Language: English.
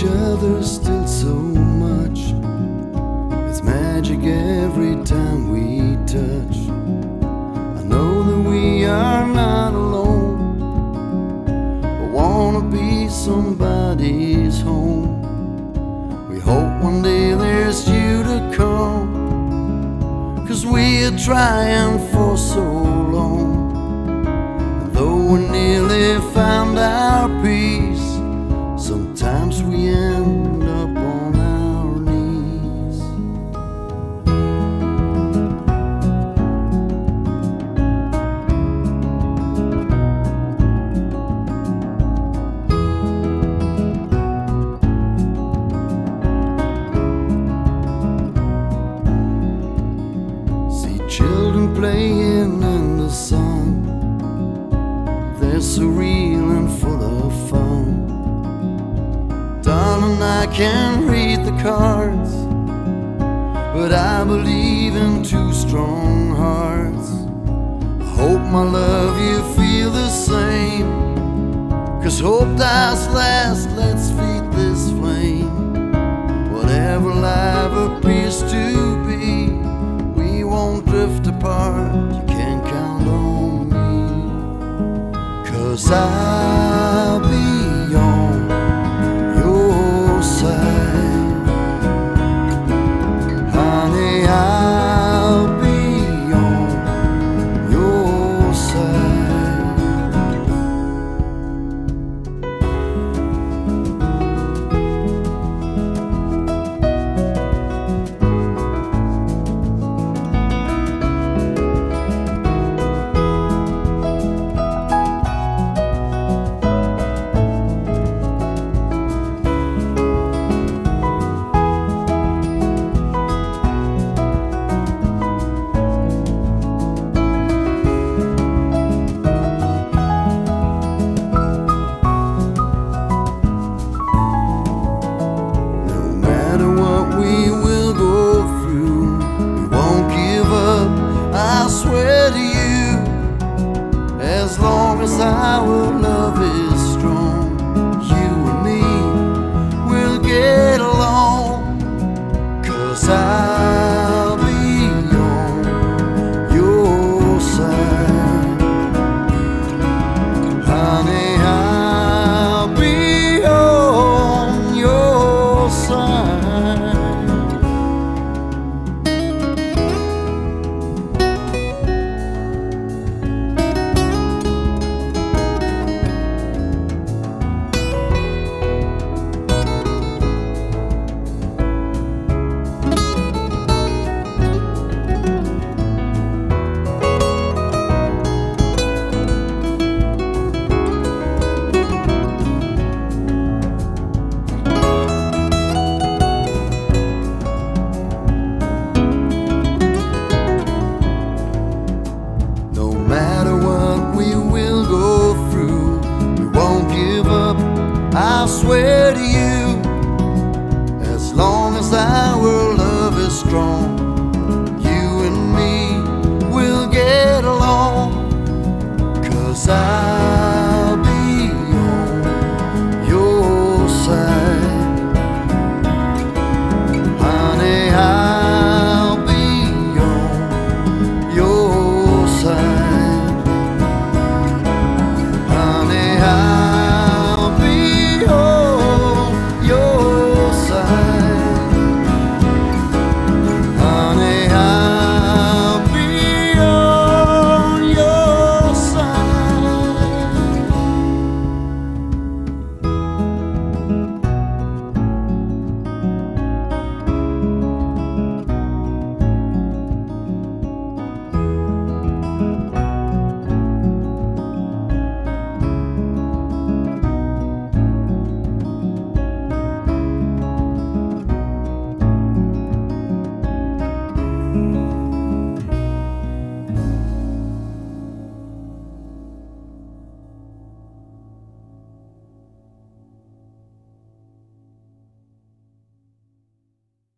each other still so much. It's magic every time we touch. I know that we are not alone. I wanna be somebody's home. We hope one day there's you to come, 'cause we are trying for so long. And though we nearly found our peace, sometimes we end up on our knees. See children playing in the sun. They're so real and full of fun. Darling, I can't read the cards, but I believe in two strong hearts. I hope, my love, you feel the same, 'cause hope dies last. Let's feed this flame. Whatever life appears to be, we won't drift apart. You can count on me, 'cause I'll be on your side. Honey, I'll be on your side. I swear to you, as long as our love is strong, you and me will get along, 'cause I'll be on your side. Honey, I'll be on your side. I swear to you, as long as our love is strong, you and me will get along, 'cause